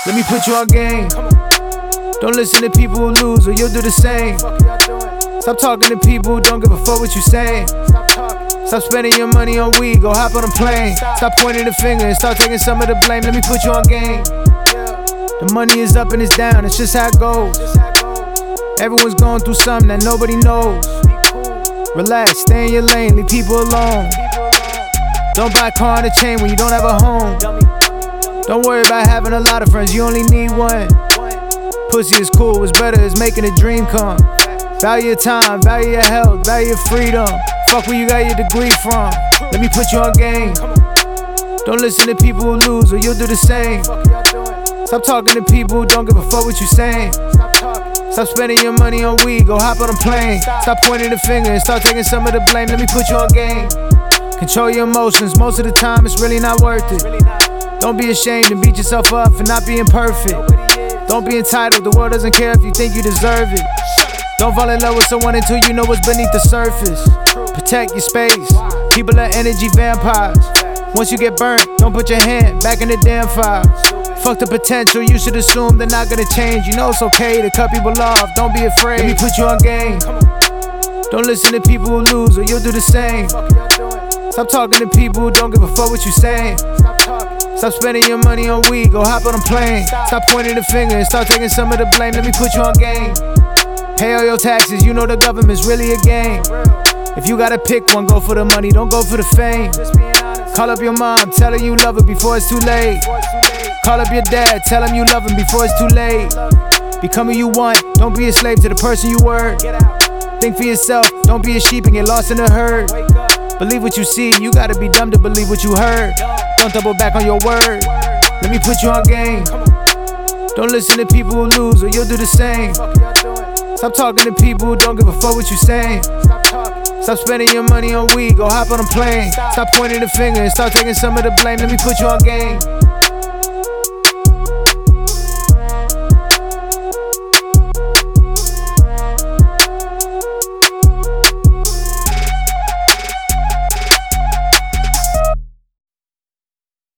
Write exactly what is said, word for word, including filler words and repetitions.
Let me put you on game. Don't listen to people who lose or you'll do the same. Stop talking to people who don't give a fuck what you saying. Stop spending your money on weed, go hop on a plane. Stop pointing the finger and start taking some of the blame. Let me put you on game. The money is up and it's down, it's just how it goes. Everyone's going through something that nobody knows. Relax, stay in your lane, leave people alone. Don't buy a car and a chain when you don't have a home. Don't worry about having a lot of friends, you only need one. Pussy is cool, what's better is making a dream come. Value your time, value your health, value your freedom. Fuck where you got your degree from. Let me put you on game. Don't listen to people who lose or you'll do the same. Stop talking to people who don't give a fuck what you saying. Stop spending your money on weed, go hop on a plane. Stop pointing the finger and start taking some of the blame. Let me put you on game. Control your emotions, most of the time it's really not worth it. Don't be ashamed and beat yourself up for not being perfect. Don't be entitled, the world doesn't care if you think you deserve it. Don't fall in love with someone until you know what's beneath the surface. Protect your space, people are energy vampires. Once you get burnt, don't put your hand back in the damn fire. Fuck the potential, you should assume they're not gonna change. You know it's okay to cut people off, don't be afraid. Let me put you on game. Don't listen to people who lose or you'll do the same. Stop talking to people who don't give a fuck what you saying. Stop spending your money on weed, go hop on a plane. Stop pointing the finger and start taking some of the blame. Let me put you on game. Pay all your taxes, you know the government's really a game. If you gotta pick one, go for the money, don't go for the fame. Call up your mom, tell her you love her before it's too late. Call up your dad, tell him you love him before it's too late. Become who you want, don't be a slave to the person you were. Think for yourself, don't be a sheep and get lost in the herd. Believe what you see, you gotta be dumb to believe what you heard. Don't double back on your word. Let me put you on game. Don't listen to people who lose or you'll do the same. Stop talking to people who don't give a fuck what you saying. Stop spending your money on weed, go hop on a plane. Stop pointing the finger and start taking some of the blame. Let me put you on game.